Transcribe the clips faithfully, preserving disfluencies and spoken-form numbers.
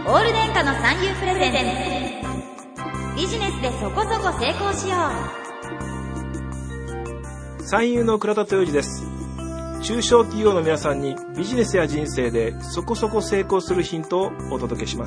オール電化の産業プレゼンツ、ビジネスでそこそこ成功しよう。三遊の倉田豊二です。中小企業の皆さんにビジネスや人生でそこそこ成功するヒントをお届けします。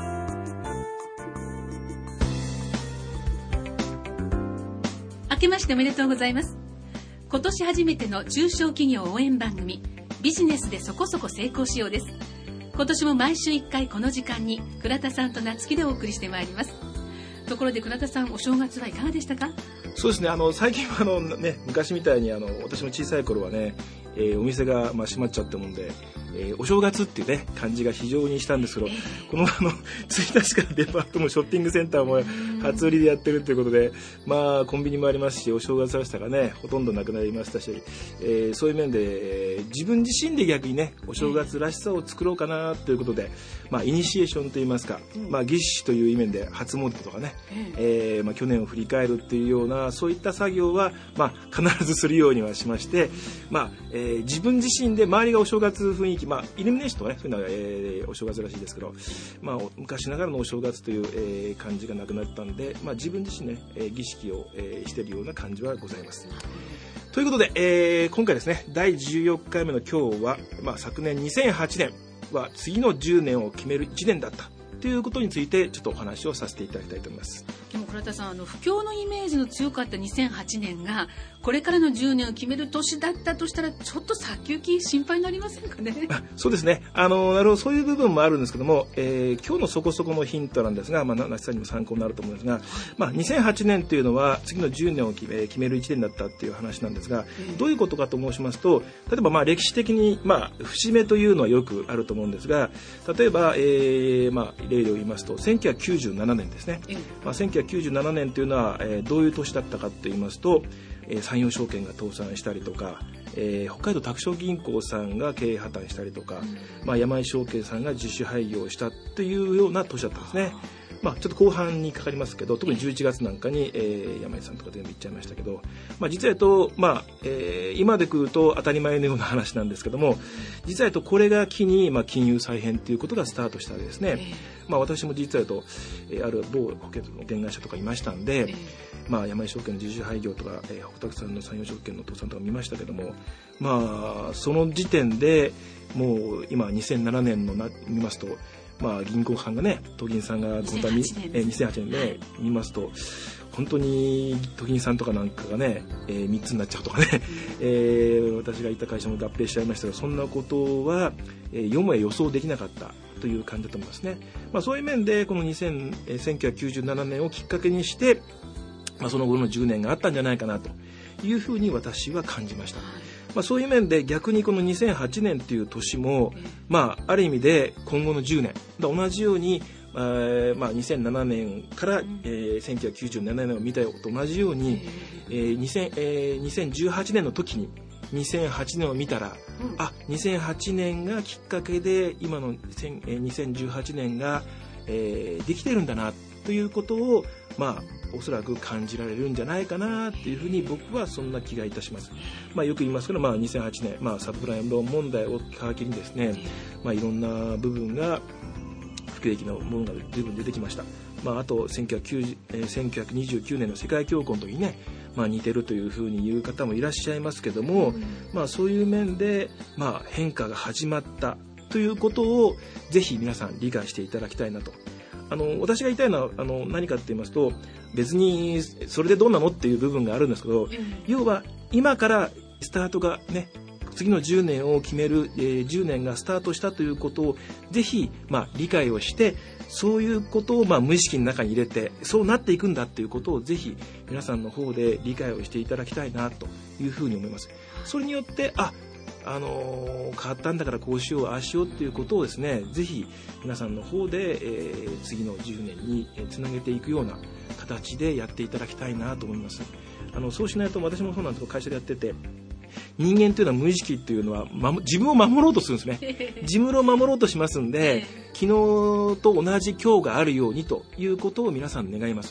明けましておめでとうございます。今年初めての中小企業応援番組、ビジネスでそこそこ成功しようです。今年も毎週いっかいこの時間に倉田さんと夏希でお送りしてまいります。ところで倉田さん、お正月はいかがでしたか？ そうですね、あの最近はあの、ね、昔みたいにあの私も小さい頃はね、えー、お店が、まあ、閉まっちゃったもんで、えー、お正月っていうね感じが非常にしたんですけど、えー、このあのついたちからデパートもショッピングセンターも初売りでやってるということで、まあコンビニもありますし、お正月らしさがねほとんどなくなりましたし、えー、そういう面で、えー、自分自身で逆にねお正月らしさを作ろうかなということで、まあイニシエーションといいますか、まあ儀式という意味で初詣とかね、えーまあ、去年を振り返るっていうようなそういった作業は、まあ、必ずするようにはしまして、まあえー、自分自身で周りがお正月雰囲気、まあ、イルミネーションとかねそういうのは、えー、お正月らしいですけど、まあ、昔ながらのお正月という、えー、感じがなくなったんで、まあ、自分自身ね、えー、儀式を、えー、しているような感じはございます。ということで、えー、今回ですねだいじゅうよっかいめの今日は、まあ、昨年にせんはちねんは次のじゅうねんを決めるいちねんだったということについてちょっとお話をさせていただきたいと思います。 でも倉田さん、あの不況のイメージの強かったにせんはちねんがこれからのじゅうねんを決める年だったとしたら、ちょっと先行き心配になりませんかね？ そうですね、あのなるほど、そういう部分もあるんですけども、えー、今日のそこそこのヒントなんですが、まあ、夏さんにも参考になると思うんですが、まあ、にせんはちねんというのは次のじゅうねんを決め、決めるいちねんだったっていう話なんですが、どういうことかと申しますと、例えばまあ歴史的に、まあ、節目というのはよくあると思うんですが、例えば、えーまあ、例を言いますとせんきゅうひゃくきゅうじゅうななねんですね、まあ、せんきゅうひゃくきゅうじゅうななねんというのは、えー、どういう年だったかと言いますと、えー、山陽証券が倒産したりとか、えー、北海道拓殖銀行さんが経営破綻したりとか、うんまあ、山井証券さんが自主廃業したというような年だったんですね。まあ、ちょっと後半にかかりますけど、特にじゅういちがつなんかに、えー、山井さんとか全部言っちゃいましたけど、まあ、実は言うと、まあえー、今で来ると当たり前のような話なんですけども、実は言うとこれが機に、まあ、金融再編ということがスタートしたわけですね。まあ、私も実は言うと、えー、ある某保険の保険会社とかいましたんで、まあ、山井証券の自主廃業とか、えー、北拓さんの山陽証券の倒産とか見ましたけども、まあ、その時点でもう今にせんななねんのな見ますと、まあ、銀行さんがね、都銀さんが本当ににせんはちねん、えー、にせんはちねんで、ね、見ますと本当に都銀さんとかなんかがね、えー、みっつになっちゃうとかね、うんえー、私がいた会社も合併しちゃいましたが、そんなことは、えー、よもや予想できなかったという感じだと思いますね。まあ、そういう面でこのにせん、えー、せんきゅうひゃくきゅうじゅうななねんをきっかけにして、まあ、その後のじゅうねんがあったんじゃないかなというふうに私は感じました。まあ、そういう面で逆にこのにせんはちねんという年も、まあ、ある意味で今後のじゅうねん同じように、えーまあ、にせんななねんから、えー、せんきゅうひゃくきゅうじゅうななねんを見たと同じように、えーにせんえー、にせんじゅうはちねんの時ににせんはちねんを見たら、うん、あにせんはちねんがきっかけで今のにせんじゅうはちねんが、えー、できてるんだなということを、まあおそらく感じられるんじゃないかなっていうふうに僕はそんな気がいたします。まあ、よく言いますけど、まあ、にせんはちねん、まあ、サブプライムローン問題を皮切りにですね、まあ、いろんな部分が不景気のものが随分出てきました。まあ、あとせんきゅうひゃくきゅうじゅう、えー、せんきゅうひゃくにじゅうきゅうねんの世界恐慌の時にね、まあ、似てるというふうに言う方もいらっしゃいますけども、うんまあ、そういう面で、まあ、変化が始まったということをぜひ皆さん理解していただきたいなと。あの私が言いたいのはあの何かって言いますと、別にそれでどうなのっていう部分があるんですけど、うん、要は今からスタートがね、次のじゅうねんを決める、えー、じゅうねんがスタートしたということをぜひ、まあ、理解をして、そういうことを、まあ、無意識の中に入れてそうなっていくんだっていうことをぜひ皆さんの方で理解をしていただきたいなというふうに思います。それによってああのー、変わったんだからこうしようああしようっていうことをですね、ぜひ皆さんの方で、えー、次のじゅうねんにつなげていくような形でやっていただきたいなと思います。あのそうしないと、私もそうなんですけど会社でやってて、人間というのは無意識っていうのは、ま、自分を守ろうとするんですね。自分を守ろうとしますんで、昨日と同じ今日があるようにということを皆さん願います。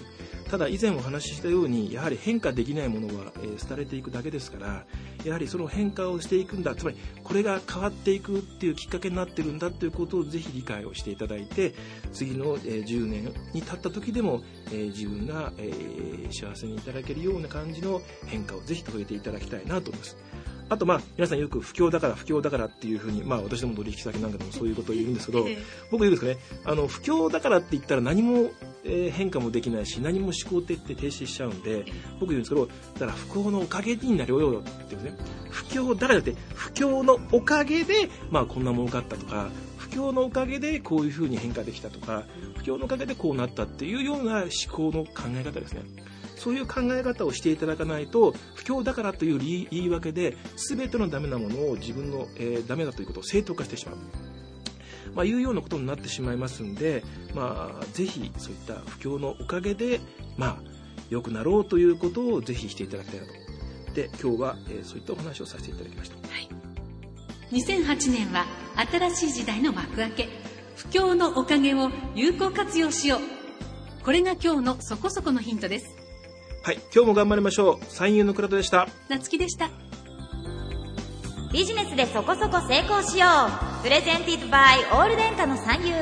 ただ以前お話ししたようにやはり変化できないものは、えー、廃れていくだけですから、やはりその変化をしていくんだ、つまりこれが変わっていくっていうきっかけになってるんだということをぜひ理解をしていただいて、次の、えー、じゅうねんに経った時でも、えー、自分が、えー、幸せにいただけるような感じの変化をぜひ遂げていただきたいなと思います。あとまあ皆さんよく不況だから不況だからっていうふうに、まあ私ども取引先なんかでもそういうことを言うんですけど、僕言うんですかね、あの不況だからって言ったら何も、えー、変化もできないし、何も思考って停止しちゃうんで、僕言うんですけど、だから不幸のおかげになるよって言うんですね。不況だからって不況のおかげでまあこんな儲かったとか、不況のおかげでこういうふうに変化できたとか、不況のおかげでこうなったっていうような思考の考え方ですね。そういう考え方をしていただかないと、不況だからという言い訳で全てのダメなものを自分の、えー、ダメだということを正当化してしまう、まあ、いうようなことになってしまいますんで、まあ、ぜひそういった不況のおかげで、まあ、良くなろうということをぜひしていただきたいなと。で、今日は、えー、そういったお話をさせていただきました。 はい、にせんはちねんは新しい時代の幕開け。不況のおかげを有効活用しよう。これが今日のそこそこのヒントです。 はい、今日も頑張りましょう。三遊の倉田でした。 夏希でした。 ビジネスでそこそこ成功しよう。プレゼンティッドバイオール電化の三遊。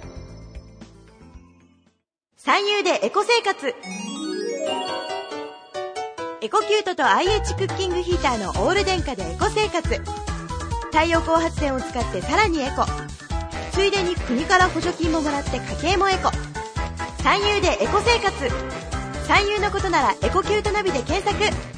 三遊でエコ生活。エコキュートと アイエイチ クッキングヒーターのオール電化でエコ生活。太陽光発電を使ってさらにエコ。ついでに国から補助金ももらって家計もエコ。三遊でエコ生活。三遊のことならエコキュートナビで検索。